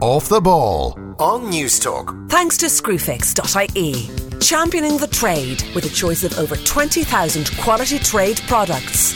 Off the Ball on Newstalk. Thanks to Screwfix.ie, championing the trade with a choice of over 20,000 quality trade products.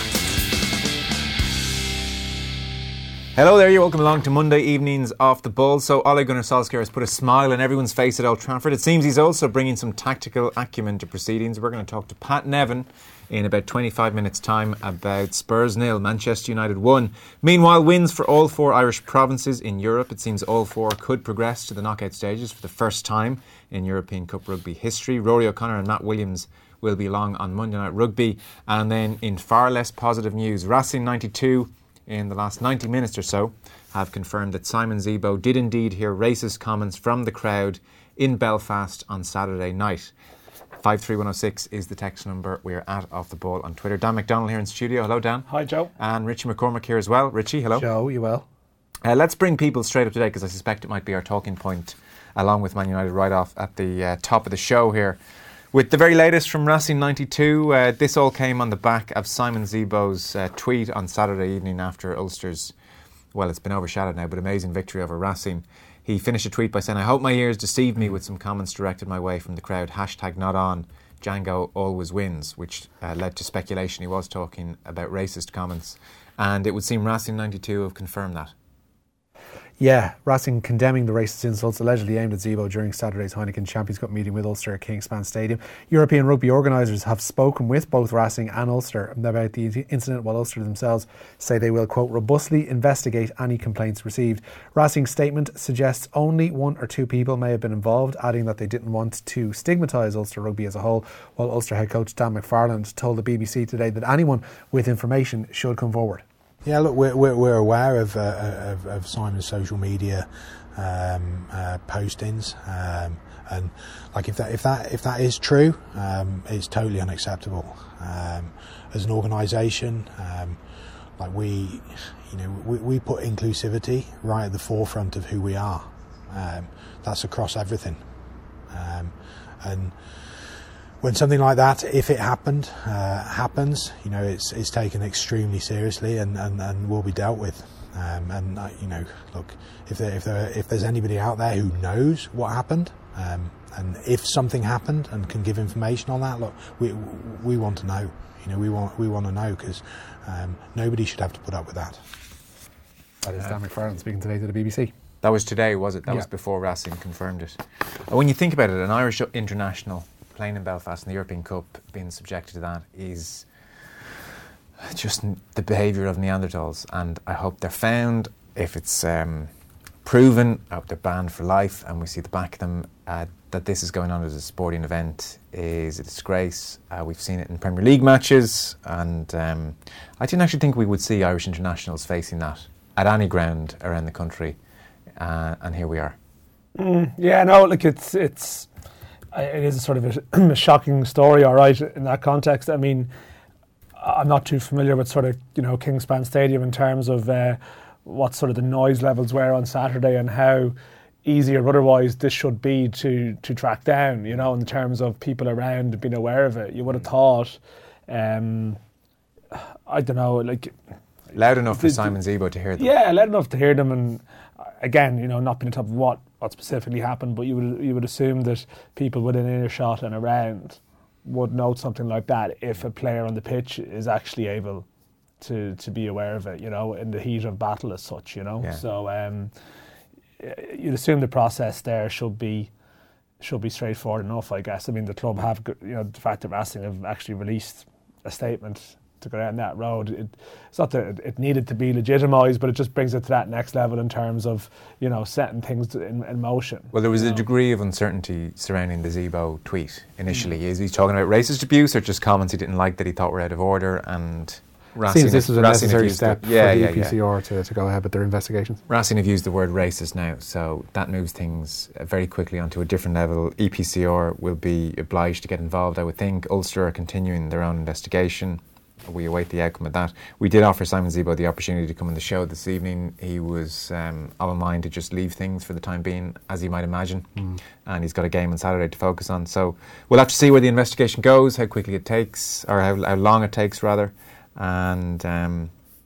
Hello there, you're welcome along to Monday evening's Off the Ball. So Ole Gunnar Solskjaer has put a smile on everyone's face at Old Trafford. It seems he's also bringing some tactical acumen to proceedings. We're going to talk to Pat Nevin in about 25 minutes' time about Spurs 0, Manchester United 1. Meanwhile, wins for all four Irish provinces in Europe. It seems all four could progress to the knockout stages for the first time in European Cup rugby history. Rory O'Connor and Matt Williams will be along on Monday Night Rugby. And then in far less positive news, Racing 92 in the last 90 minutes or so have confirmed that Simon Zebo did indeed hear racist comments from the crowd in Belfast on Saturday night. 53106 is the text number. We're at Off the Ball on Twitter. Dan McDonnell here in studio. Hello, Dan. Hi, Joe. And Richie McCormick here as well. Richie, hello. Joe, you well? Let's bring people straight up to date because I suspect it might be our talking point along with Man United right off at the top of the show here. With the very latest from Racing 92, this all came on the back of Simon Zebo's tweet on Saturday evening after Ulster's, well, it's been overshadowed now, but amazing victory over Racing. He finished a tweet by saying, "I hope my ears deceived me with some comments directed my way from the crowd. Hashtag not on. Django always wins," which led to speculation he was talking about racist comments. And it would seem Racing 92 have confirmed that. Yeah, Racing condemning the racist insults allegedly aimed at Zebo during Saturday's Heineken Champions Cup meeting with Ulster at Kingspan Stadium. European rugby organisers have spoken with both Racing and Ulster about the incident, while Ulster themselves say they will, quote, robustly investigate any complaints received. Racing's statement suggests only one or two people may have been involved, adding that they didn't want to stigmatise Ulster rugby as a whole, while Ulster head coach Dan McFarland told the BBC today that anyone with information should come forward. Yeah, look, we're aware of Simon's social media postings, and like if that is true, it's totally unacceptable. As an organisation, like we put inclusivity right at the forefront of who we are. That's across everything, and when something like that, if it happens, it's taken extremely seriously and will be dealt with. Look, if there's anybody out there who knows what happened, and if something happened and can give information on that, look, we want to know. We want to know because nobody should have to put up with that. That is Dan McFarland speaking today to the BBC. That was today, was it? That was before Racing confirmed it. When you think about it, an Irish international playing in Belfast in the European Cup, being subjected to that is just the behaviour of Neanderthals, and I hope they're found. If it's proven, I hope they're banned for life, and we see the back of them. That this is going on as a sporting event is a disgrace. We've seen it in Premier League matches, and I didn't actually think we would see Irish internationals facing that at any ground around the country, and here we are. It is a sort of a shocking story, all right, in that context. I mean, I'm not too familiar with sort of, Kingspan Stadium in terms of what sort of the noise levels were on Saturday and how easy or otherwise this should be to track down, in terms of people around being aware of it. You would have thought, I don't know, like... Loud enough for Simon Zebo to hear them. Yeah, loud enough to hear them, and again, not being on top of what specifically happened, but you would assume that people within earshot and around would note something like that if a player on the pitch is actually able to be aware of it, in the heat of battle as such, Yeah. So you'd assume the process there should be straightforward enough, I guess. I mean, the club have, the fact that Racing have actually released a statement to go down that road. It's not that it needed to be legitimised, but it just brings it to that next level in terms of, setting things in motion. Well, there was a degree of uncertainty surrounding the Zebo tweet initially. Is he talking about racist abuse or just comments he didn't like that he thought were out of order? And Racing seems this was a necessary step for the EPCR to go ahead with their investigations. Racing have used the word racist now, so that moves things very quickly onto a different level. EPCR will be obliged to get involved, I would think. Ulster are continuing their own investigation. We await the outcome of that. We did offer Simon Zebo the opportunity to come on the show this evening. He was of a mind to just leave things for the time being, as you might imagine. And he's got a game on Saturday to focus on. So we'll have to see where the investigation goes, how quickly it takes, or how long it takes, rather. And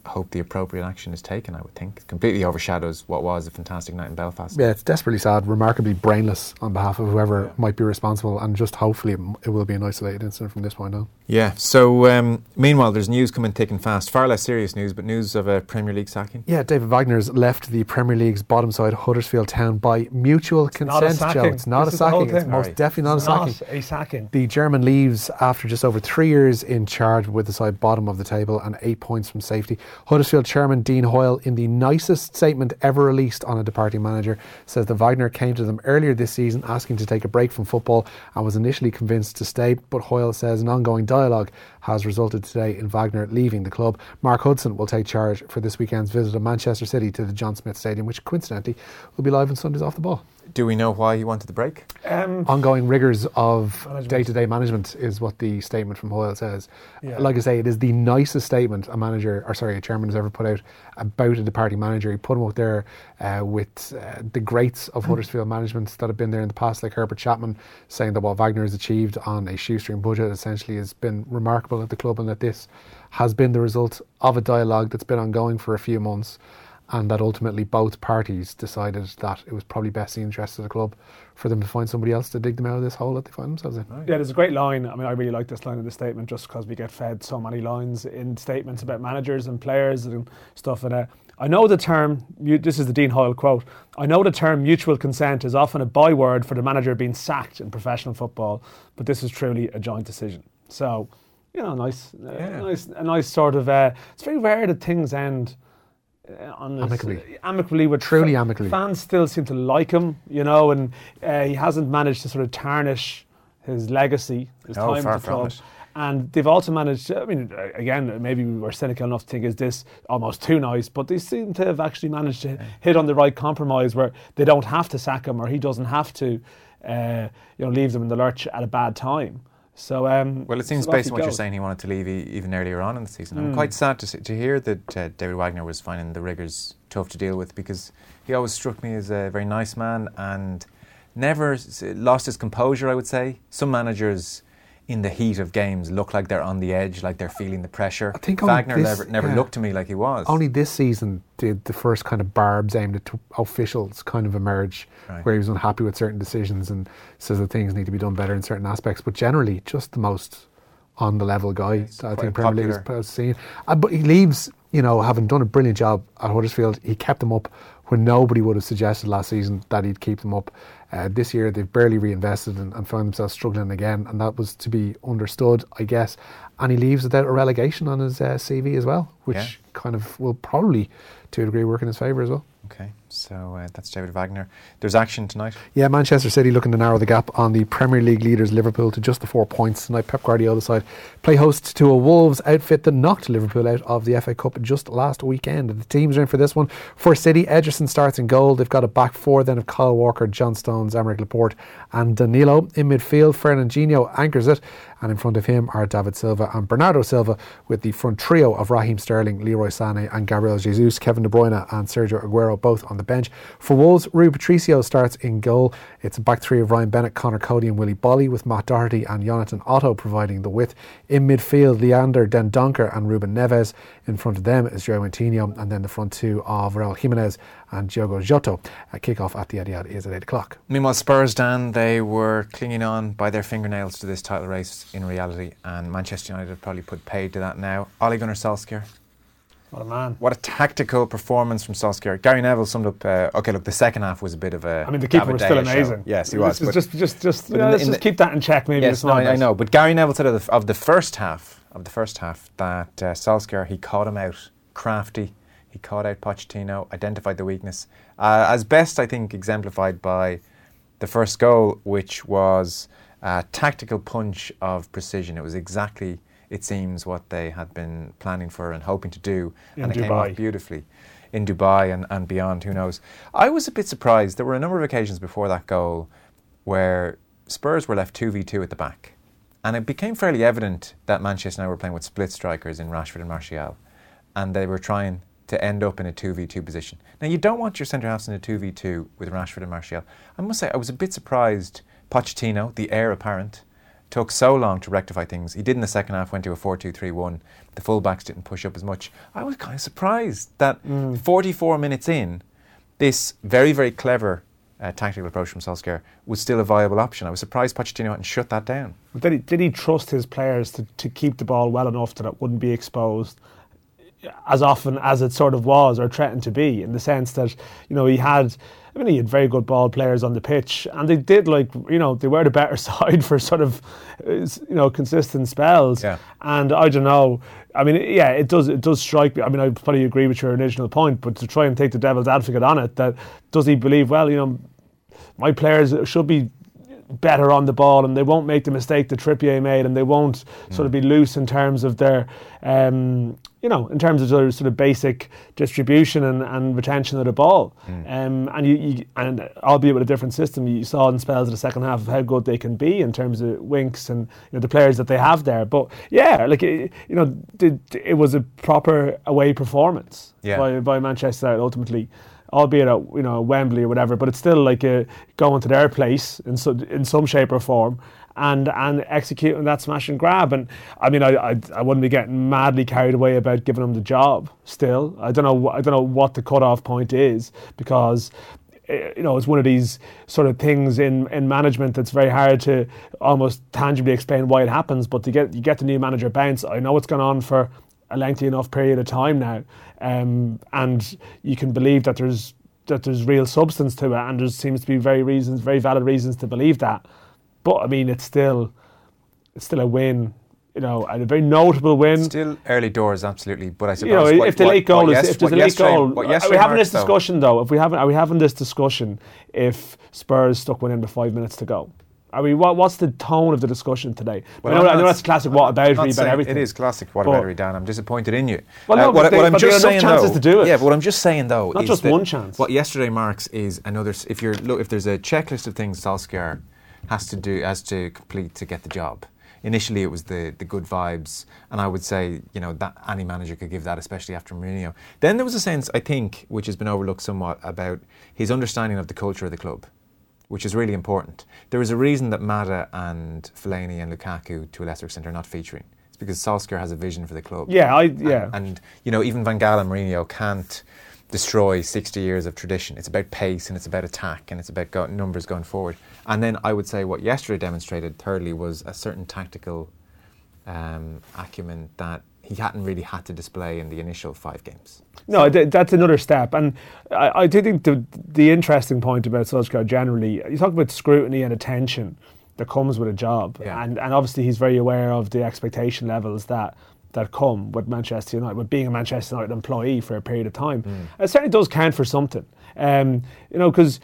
hope the appropriate action is taken, I would think. It completely overshadows what was a fantastic night in Belfast. Yeah, it's desperately sad, remarkably brainless on behalf of whoever might be responsible, and just hopefully it will be an isolated incident from this point on. Yeah, so meanwhile there's news coming thick and fast, far less serious news, but news of a Premier League sacking. Yeah, David Wagner's left the Premier League's bottom side Huddersfield Town by mutual consent, Joe. It's not a sacking. It's most definitely not a sacking. Not a sacking. The German leaves after just over 3 years in charge with the side bottom of the table and 8 points from safety. Huddersfield chairman Dean Hoyle, in the nicest statement ever released on a departing manager, says that Wagner came to them earlier this season asking to take a break from football and was initially convinced to stay, but Hoyle says an ongoing dialogue has resulted today in Wagner leaving the club. Mark Hudson will take charge for this weekend's visit of Manchester City to the John Smith Stadium, which coincidentally will be live on Sundays Off the Ball. Do we know why he wanted the break? Ongoing rigours of day-to-day management is what the statement from Hoyle says. Yeah. Like I say, it is the nicest statement a chairman has ever put out about a departing manager. He put him out there with the greats of Huddersfield management that have been there in the past, like Herbert Chapman, saying that what Wagner has achieved on a shoestring budget essentially has been remarkable at the club, and that this has been the result of a dialogue that's been ongoing for a few months, and that ultimately both parties decided that it was probably best in the interest of the club for them to find somebody else to dig them out of this hole that they find themselves in. Yeah, there's a great line. I mean, I really like this line in the statement just because we get fed so many lines in statements about managers and players and stuff. And I know the term, this is the Dean Hoyle quote, I know the term mutual consent is often a byword for the manager being sacked in professional football, but this is truly a joint decision. So, you know, a nice sort of, it's very rare that things end amicably with truly amicably. Fans still seem to like him, you know, and he hasn't managed to sort of tarnish his legacy, his time at the club. And they've also managed, I mean, again, maybe we were cynical enough to think, is this almost too nice? But they seem to have actually managed to hit on the right compromise where they don't have to sack him, or he doesn't have to, leave them in the lurch at a bad time. So, well, it seems based on what you're saying, he wanted to leave even earlier on in the season. I'm quite sad to hear that David Wagner was finding the rigours tough to deal with, because he always struck me as a very nice man and never lost his composure, I would say. Some managers in the heat of games look like they're on the edge, like they're feeling the pressure. I think Wagner never looked to me like he was. Only this season did the first kind of barbs aimed at officials kind of emerge, where he was unhappy with certain decisions and says that things need to be done better in certain aspects. But generally, just the most on the level guy that I think Premier League has seen. But he leaves, having done a brilliant job at Huddersfield. He kept them up when nobody would have suggested last season that he'd keep them up. This year they've barely reinvested and found themselves struggling again, and that was to be understood, I guess. And he leaves without a relegation on his CV as well, which kind of will probably, to a degree, work in his favour as well. Okay, so that's David Wagner. There's action tonight. Yeah, Manchester City looking to narrow the gap on the Premier League leaders Liverpool to just the 4 points tonight. Pep Guardiola's side play host to a Wolves outfit that knocked Liverpool out of the FA Cup just last weekend. The teams are in for this one. For City, Ederson starts in goal. They've got a back four then of Kyle Walker, John Stones, Aymeric Laporte and Danilo. In midfield, Fernandinho anchors it, and in front of him are David Silva and Bernardo Silva, with the front trio of Raheem Sterling, Leroy Sané and Gabriel Jesus, Kevin De Bruyne and Sergio Aguero both on the bench. For Wolves, Rui Patricio starts in goal. It's a back three of Ryan Bennett, Conor Cody and Willy Bolly, with Matt Doherty and Jonathan Otto providing the width. In midfield, Leander Dendoncker and Ruben Neves. In front of them is João Moutinho, and then the front two of Raul Jimenez and Diogo Jota. Kick-off at the Etihad is at 8 o'clock. Meanwhile, Spurs, Dan, they were clinging on by their fingernails to this title race in reality, and Manchester United have probably put paid to that now. Ole Gunnar Solskjaer. What a man. What a tactical performance from Solskjaer. Gary Neville summed up, the second half was a bit of a... I mean, the keeper was still amazing. Show. Yes, he was. Let's just keep that in check maybe. Yes, I know. But Gary Neville said of the first half that Solskjaer, he caught him out crafty. He caught out Pochettino, identified the weakness. As best, I think, exemplified by the first goal, which was a tactical punch of precision. It was exactly, it seems, what they had been planning for and hoping to do. And it came off beautifully in Dubai and beyond, who knows. I was a bit surprised. There were a number of occasions before that goal where Spurs were left 2v2 at the back. And it became fairly evident that Manchester United were playing with split strikers in Rashford and Martial. And they were trying to end up in a 2v2 position. Now, you don't want your centre-halves in a 2v2 with Rashford and Martial. I must say, I was a bit surprised Pochettino, the heir apparent, took so long to rectify things. He did in the second half, went to a 4-2-3-1. The fullbacks didn't push up as much. I was kind of surprised that 44 minutes in, this very, very clever tactical approach from Solskjaer was still a viable option. I was surprised Pochettino hadn't shut that down. Did he trust his players to keep the ball well enough that it wouldn't be exposed as often as it sort of was or threatened to be, in the sense that, he had very good ball players on the pitch, and they did, they were the better side for sort of, consistent spells. Yeah. And I don't know. It does strike me. I probably agree with your original point, but to try and take the devil's advocate on it, that does he believe, my players should be better on the ball and they won't make the mistake that Trippier made, and they won't sort of be loose in terms of their, in terms of their sort of basic distribution and retention of the ball. And albeit with a different system, you saw in spells of the second half of how good they can be in terms of Winks and the players that they have there. But it was a proper away performance by Manchester United ultimately, albeit at Wembley or whatever, but it's still like going to their place in some shape or form and executing that smash and grab. And I wouldn't be getting madly carried away about giving them the job. Still, I don't know what the cut-off point is, because it's one of these sort of things in management that's very hard to almost tangibly explain why it happens. But you get the new manager bounce. I know it's gone on for a lengthy enough period of time now, and you can believe that there's real substance to it, and there seems to be very valid reasons to believe that. But it's still a win, and a very notable win. Still early doors, absolutely. But I suppose if there's a late goal, are we having this discussion though? Are we having this discussion if Spurs stuck one in with 5 minutes to go? What's the tone of the discussion today? Well, I know that's classic whataboutery about everything. It is classic whataboutery, Dan. I'm disappointed in you. Well, no, there are enough chances to do it. Yeah, but what I'm just saying though, not is just one chance. What yesterday marks is another. If there's a checklist of things Solskjaer has to complete to get the job. Initially, it was the good vibes, and I would say that any manager could give that, especially after Mourinho. Then there was a sense, I think, which has been overlooked somewhat, about his understanding of the culture of the club, which is really important. There is a reason that Mata and Fellaini and Lukaku, to a lesser extent, are not featuring. It's because Solskjaer has a vision for the club. And even Van Gaal and Mourinho can't destroy 60 years of tradition. It's about pace, and it's about attack, and it's about numbers going forward. And then I would say what yesterday demonstrated, thirdly, was a certain tactical acumen that he hadn't really had to display in the initial 5 games. No, that's another step. And I do think the interesting point about Solskjaer generally, you talk about scrutiny and attention that comes with a job. Yeah. And obviously he's very aware of the expectation levels that come with Manchester United, with being a Manchester United employee for a period of time. It certainly does count for something. Because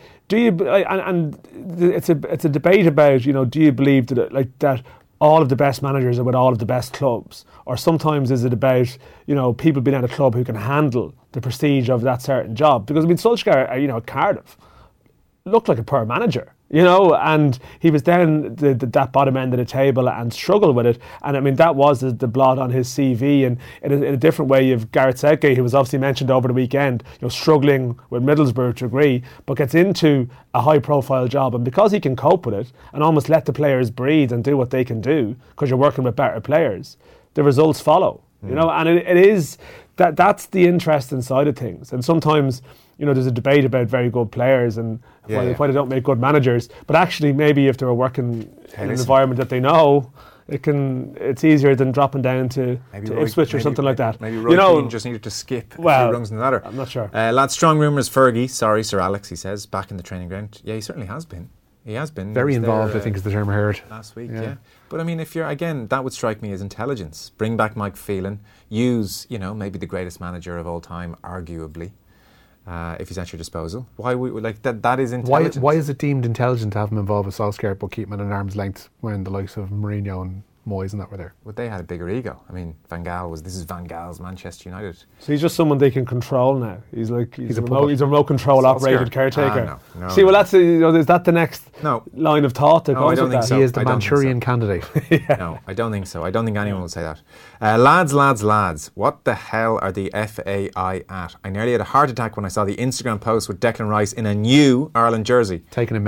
it's a debate about, do you believe that all of the best managers are with all of the best clubs, or sometimes is it about people being at a club who can handle the prestige of that certain job? Because Solskjaer, at Cardiff, looked like a poor manager, and he was down that bottom end of the table and struggled with it. And that was the blot on his CV. And in a different way, you have Gareth Southgate, who was obviously mentioned over the weekend, struggling with Middlesbrough to a degree, but gets into a high-profile job, and because he can cope with it and almost let the players breathe and do what they can do, because you're working with better players, the results follow. And it is that's the interesting side of things. And sometimes there's a debate about very good players and why they don't make good managers. But actually, maybe if they were working in an environment that they know, it's easier than dropping down to Ipswich or something like that. Maybe Roy Keane just needed to skip a few rungs in the ladder. I'm not sure. Lads, strong rumours Fergie, sorry Sir Alex, he says, back in the training ground. Yeah, he certainly has been. He has been. Very involved, I think is the term I heard. Last week, yeah. But if you're, again, that would strike me as intelligence. Bring back Mike Phelan. Use, maybe the greatest manager of all time, arguably. If he's at your disposal. Why that is intelligent. Why is it deemed intelligent to have him involved with Solskjaer but keep him at an arm's length when the likes of Mourinho and Moyes and that were there? Well, they had a bigger ego. Van Gaal this is Van Gaal's Manchester United. So he's just someone they can control now. He's a remote control operated caretaker. No. See, well, that's is that the next line of thought that goes with that? So. He is the Manchurian candidate. No, I don't think so. I don't think anyone will say that. Lads, what the hell are the FAI at? I nearly had a heart attack when I saw the Instagram post with Declan Rice in a new Ireland jersey. Taken in May.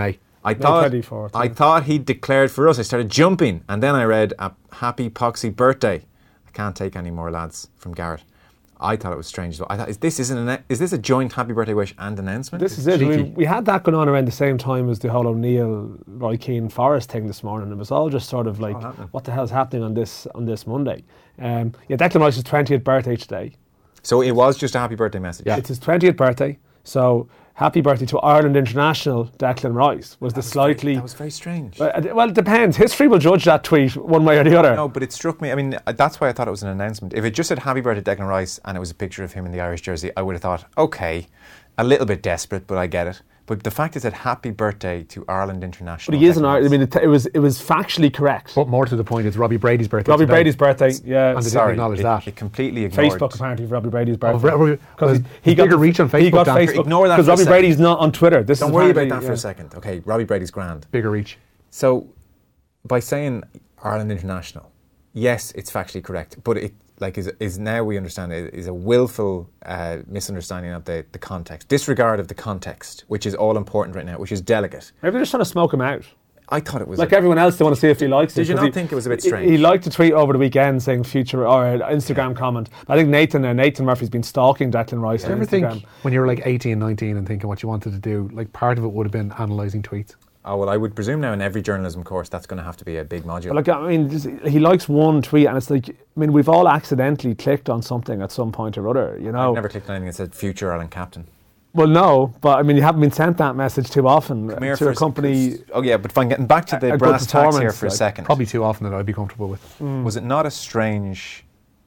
I May thought 24th, I yeah. thought he declared for us. I started jumping, and then I read a happy poxy birthday. I can't take any more, lads, from Garrett. I thought it was strange though. I thought, is this a joint happy birthday wish and announcement? This is it. I Cheeky. mean, we had that going on around the same time as the whole O'Neill, Roy Keane, Forest thing this morning. It was all just sort of like, what the hell's happening on this Monday? Declan Rice's 20th birthday today. So it was just a happy birthday message. It's his 20th birthday. So happy birthday to Ireland International Declan Rice was That was very strange. Well, it depends. History will judge that tweet one way or the other. No, but it struck me. I mean, that's why I thought it was an announcement. If it just said happy birthday Declan Rice and it was a picture of him in the Irish jersey, I would have thought, okay, a little bit desperate, but I get it. But the fact it said happy birthday to Ireland International. But he is an Ireland. I mean, it was factually correct. But more to the point, it's Robbie Brady's birthday. Robbie today. Brady's birthday, yeah. And they didn't acknowledge that. It completely ignored. Facebook apparently for Robbie Brady's Oh, birthday. because he got bigger reach on Facebook. He got Dan. Facebook. Ignore that because for a Robbie second. Brady's not on Twitter. Don't worry about that for a second. Okay, Robbie Brady's grand. Bigger reach. So, by saying Ireland International, yes, it's factually correct, but it is now we understand it is a willful misunderstanding of the context, disregard of the context, which is all important right now, which is delicate. Maybe they're just trying to smoke him out. I thought it was Like everyone else, they want to see if he likes it. Did you 'cause not think it was a bit strange? He liked a tweet over the weekend saying future or an Instagram comment. I think Nathan Murphy's been stalking Declan Rice Do you on ever Instagram. think when you were like 18, 19 and thinking what you wanted to do, like part of it would have been analysing tweets? Oh, well, I would presume now in every journalism course that's going to have to be a big module. Like, I mean, he likes one tweet, and it's like, I mean, we've all accidentally clicked on something at some point or other, you know. I've never clicked on anything that said future Ireland captain. Well, no, but I mean, you haven't been sent that message too often Come here to for a company. Oh yeah, but fine. Getting back to the a brass good tacks here performance, for a like, second. Probably too often that I'd be comfortable with. Was it not a strange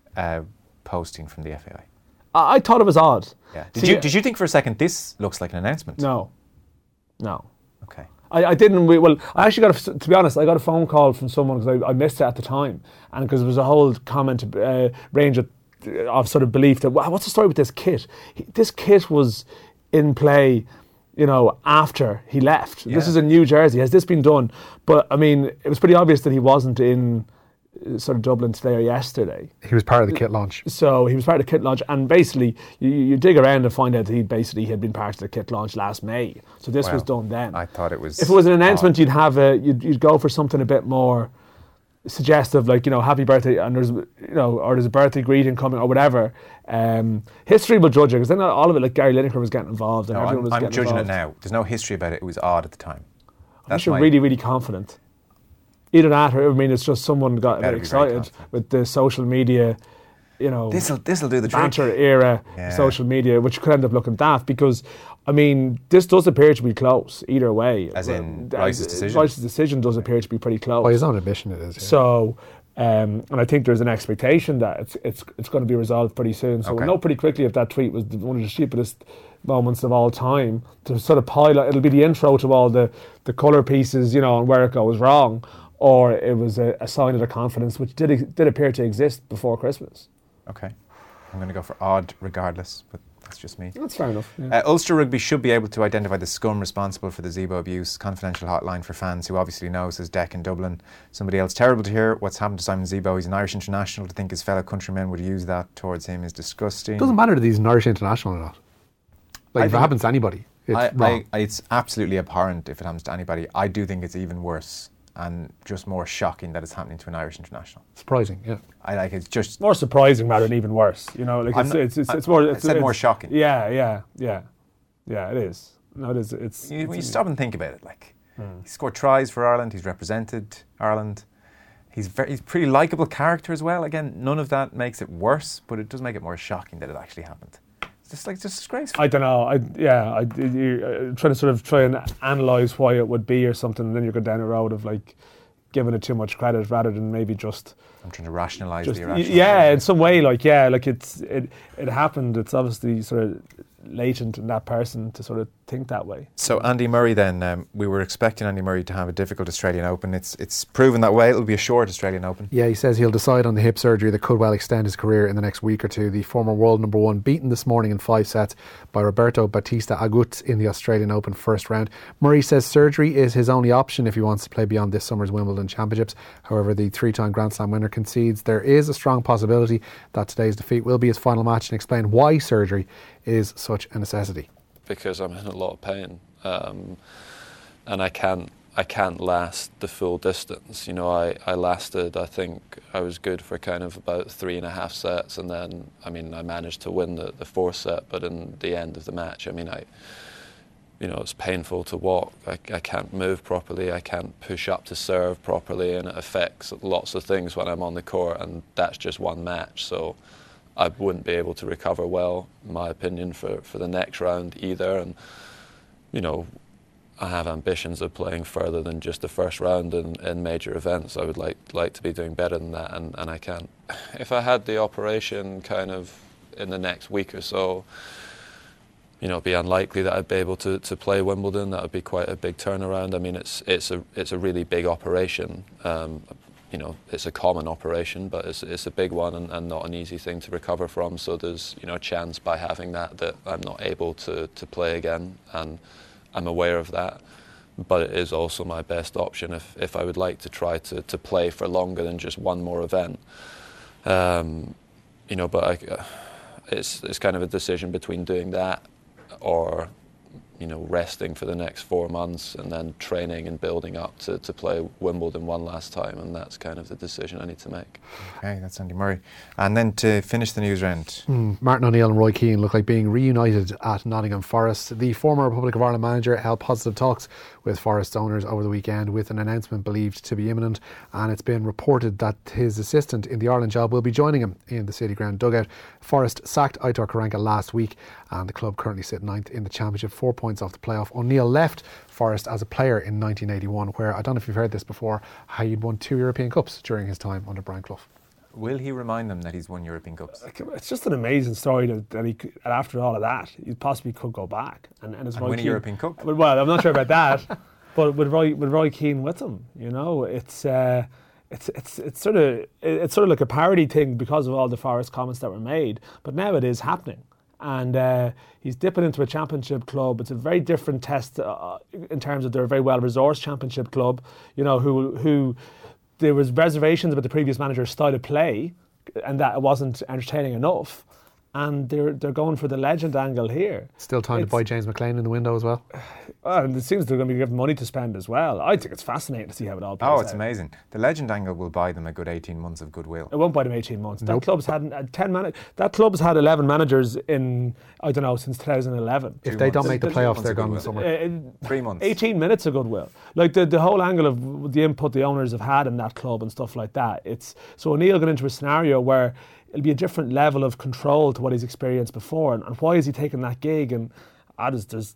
posting from the FAI? I thought it was odd. Yeah. See, Did you think for a second this looks like an announcement? No. Okay. I didn't. Well, I actually got. To be honest, I got a phone call from someone because I missed it at the time, and because there was a whole comment range of sort of belief that what's the story with this kit? This kit was in play, you know, after he left. Yeah. This is a new jersey. Has this been done? But I mean, it was pretty obvious that he wasn't in sort of Dublin today or yesterday. He was part of the kit launch. So he was part of the kit launch, and basically you dig around and find out that he had been part of the kit launch last May. So this was done then. I thought it was. If it was an announcement, you'd have you'd go for something a bit more suggestive, like, you know, happy birthday, and there's, you know, or there's a birthday greeting coming or whatever. History will judge it, because then all of it, like Gary Lineker was getting involved, and everyone was I'm getting judging involved. it now. There's no history about it. It was odd at the time. I'm sure really, really confident. Either that, or I mean, it's just someone got a Better bit be very excited confident. with the social media, you know, This'll do the trick. banter era social media, which could end up looking daft, because I mean, this does appear to be close either way. As in Rice's decision? Rice's decision does appear to be pretty close. By his own admission, it is. Yeah. So, and I think there's an expectation that it's going to be resolved pretty soon. So Okay. we'll know pretty quickly if that tweet was one of the stupidest moments of all time, to sort of pile. It'll be the intro to all the colour pieces, you know, and where it goes wrong, or it was a sign of the confidence which did appear to exist before Christmas. Okay. I'm going to go for odd regardless, but that's just me. That's fair enough. Yeah. Ulster Rugby should be able to identify the scum responsible for the Zebo abuse. Confidential hotline for fans who obviously know, says Deck in Dublin. Somebody else, terrible to hear what's happened to Simon Zebo. He's an Irish international. To think his fellow countrymen would use that towards him is disgusting. It doesn't matter that he's an Irish international or not. Like, if it happens to anybody, it's wrong. It's absolutely abhorrent if it happens to anybody. I do think it's even worse and just more shocking that it's happening to an Irish international. Surprising, yeah. It's just More surprising rather than even worse. You know, like it's more. I said more shocking. Yeah, it is. No, it is. It's when you stop and think about it, like he scored tries for Ireland. He's represented Ireland. He's pretty likeable character as well. Again, none of that makes it worse, but it does make it more shocking that it actually happened. It's just disgraceful. I don't know. You're trying to try and analyse why it would be or something, and then you go down a road of like giving it too much credit rather than maybe just. I'm trying to rationalise the irrational. Yeah, in some way, like it happened. It's obviously sort of latent in that person to sort of think that way. So Andy Murray then, we were expecting Andy Murray to have a difficult Australian Open. It's proven that way. It'll be a short Australian Open. Yeah, he says he'll decide on the hip surgery that could well extend his career in the next week or two. The former world number one beaten this morning in 5 sets by Roberto Bautista Agut in the Australian Open first round. Murray says surgery is his only option if he wants to play beyond this summer's Wimbledon Championships. However, the 3-time Grand Slam winner concedes there is a strong possibility that today's defeat will be his final match, and explain why surgery is such a necessity. Because I'm in a lot of pain. and I can't last the full distance. You know, I lasted, I think I was good for kind of about 3.5 sets, and then, I mean, I managed to win the fourth set, but in the end of the match, I mean, it's painful to walk. I can't move properly, I can't push up to serve properly, and it affects lots of things when I'm on the court, and that's just one match. So I wouldn't be able to recover well, in my opinion, for the next round either. And, you know, I have ambitions of playing further than just the first round in major events. I would like to be doing better than that, and I can't. If I had the operation kind of in the next week or so, you know, it'd be unlikely that I'd be able to play Wimbledon. That would be quite a big turnaround. I mean, it's a really big operation. You know, it's a common operation, but it's a big one and not an easy thing to recover from. So there's, you know, a chance by having that I'm not able to play again, and I'm aware of that. But it is also my best option if I would like to try to play for longer than just one more event. You know, but it's kind of a decision between doing that or, you know, resting for the next 4 months and then training and building up to play Wimbledon one last time, and that's kind of the decision I need to make. Okay, that's Andy Murray. And then to finish the news round, Martin O'Neill and Roy Keane look like being reunited at Nottingham Forest. The former Republic of Ireland manager held positive talks with Forest owners over the weekend, with an announcement believed to be imminent, and it's been reported that his assistant in the Ireland job will be joining him in the City Ground dugout. Forest sacked Aitor Karanka last week, and the club currently sit 9th in the Championship, 4 points off the playoff. O'Neill left Forest as a player in 1981, where, I don't know if you've heard this before, he'd won 2 European Cups during his time under Brian Clough. will he remind them that he's won European Cups? It's just an amazing story that he, after all of that, he possibly could go back and win a European Cup. Well, I'm not sure about that, but with Roy Keane with him, you know, it's sort of like a parody thing because of all the Forest comments that were made. But now it is happening. And he's dipping into a championship club. It's a very different test in terms of they're a very well-resourced championship club, you know, who there was reservations about the previous manager's style of play and that it wasn't entertaining enough. And they're going for the legend angle here. Still time to buy James McLean in the window as well. And it seems they're going to be given money to spend as well. I think it's fascinating to see how it all plays out. Oh, it's amazing. The legend angle will buy them a good 18 months of goodwill. It won't buy them 18 months. Nope. That club's had 11 managers in, I don't know, since 2011. If they don't make the playoffs, they're gone in the summer. 3 months. 18 minutes of goodwill. Like the whole angle of the input the owners have had in that club and stuff like that. So O'Neill got into a scenario where it'll be a different level of control to what he's experienced before, and why is he taking that gig? And there's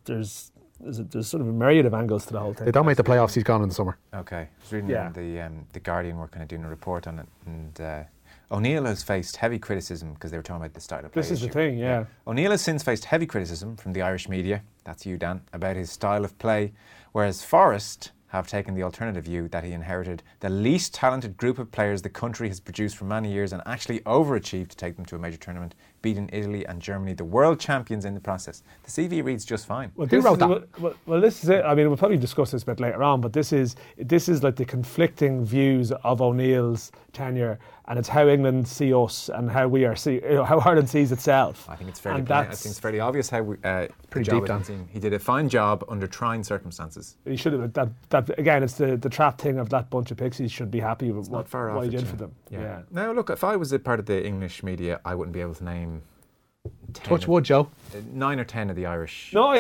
sort of a myriad of angles to the whole thing. They don't make the playoffs, he's gone in the summer. Okay, I was reading the Guardian were kind of doing a report on it, and O'Neill has faced heavy criticism because they were talking about the style of play. This is the thing, yeah. O'Neill has since faced heavy criticism from the Irish media, that's you, Dan, about his style of play, whereas Forest have taken the alternative view that he inherited the least talented group of players the country has produced for many years and actually overachieved to take them to a major tournament, beating Italy and Germany, the world champions, in the process. The CV reads just fine. Well, Who wrote that? Well, this is it. I mean, we'll probably discuss this a bit later on, but this is like the conflicting views of O'Neill's tenure, and it's how England see us and how we are how Ireland sees itself. I think it's fairly plain. I think it's fairly obvious how pretty deep down. He did a fine job under trying circumstances. He should have. That again, it's the trap thing of that bunch of pixies should be happy with what he did for them. Yeah. Now, look, if I was a part of the English media, I wouldn't be able to name. Touch wood, Joe. 9 or 10 of the Irish. No,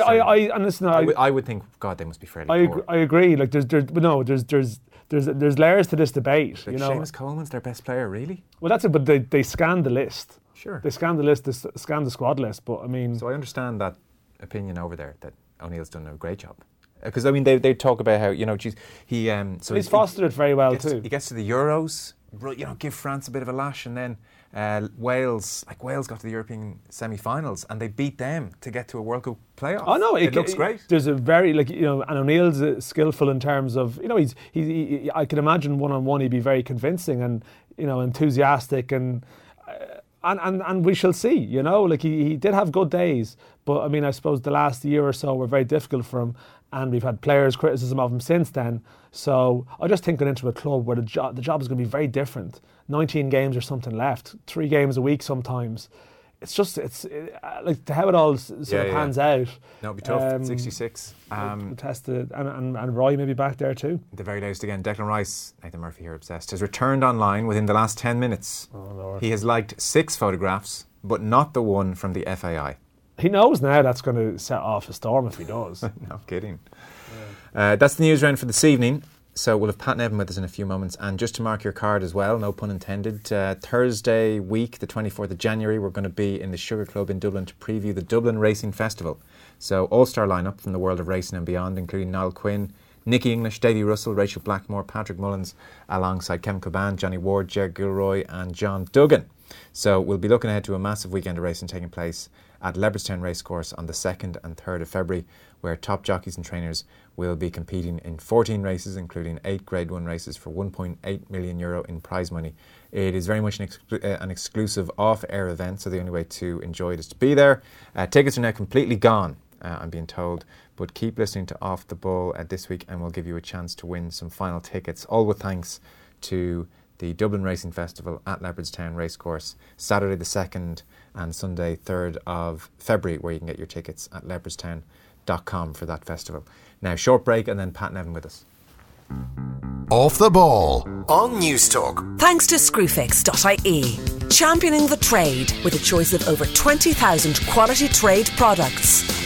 I would think, God, they must be fairly poor. I agree. Like there's layers to this debate. Like, you know, Seamus Coleman's their best player, really? Well, that's it. But they scanned the list. Sure. They scanned the list. They scanned the squad list. But I mean, so I understand that opinion over there that O'Neill's done a great job. Because I mean, they talk about how, you know, he's fostered it very well too. He gets to the Euros, you know, give France a bit of a lash, and then Wales got to the European semi-finals and they beat them to get to a World Cup playoff. Oh no, it looks great. There's a very and O'Neill's skillful in terms of, you know, he I can imagine one-on-one he'd be very convincing and, you know, enthusiastic and we shall see, you know, like he did have good days, but I mean, I suppose the last year or so were very difficult for him, and we've had players' criticism of him since then. So I just think going into a club where the job is going to be very different. 19 games or something left, 3 games a week sometimes. like how it all sort of pans out. No, it'll be tough. 66. Tested, and Roy may be back there too. At the very latest again, Declan Rice, Nathan Murphy here obsessed, has returned online within the last 10 minutes. Oh Lord. He has liked 6 photographs, but not the one from the FAI. He knows now that's going to set off a storm if he does. No kidding. That's the news round for this evening. So we'll have Pat Nevin with us in a few moments. And just to mark your card as well, no pun intended, Thursday week, the 24th of January, we're going to be in the Sugar Club in Dublin to preview the Dublin Racing Festival. So all-star lineup from the world of racing and beyond, including Niall Quinn, Nicky English, Davy Russell, Rachel Blackmore, Patrick Mullins, alongside Kevin Kilban, Johnny Ward, Ger Gilroy and John Duggan. So we'll be looking ahead to a massive weekend of racing taking place at Leopardstown Racecourse on the 2nd and 3rd of February, where top jockeys and trainers will be competing in 14 races, including 8 Grade 1 races for €1.8 million in prize money. It is very much an exclusive off-air event, so the only way to enjoy it is to be there. Tickets are now completely gone, I'm being told, but keep listening to Off the Ball this week and we'll give you a chance to win some final tickets, all with thanks to the Dublin Racing Festival at Leopardstown Racecourse, Saturday the 2nd and Sunday 3rd of February, where you can get your tickets at leopardstown.com for that festival. Now, short break and then Pat Nevin with us. Off the Ball on News Talk. Thanks to Screwfix.ie, championing the trade with a choice of over 20,000 quality trade products.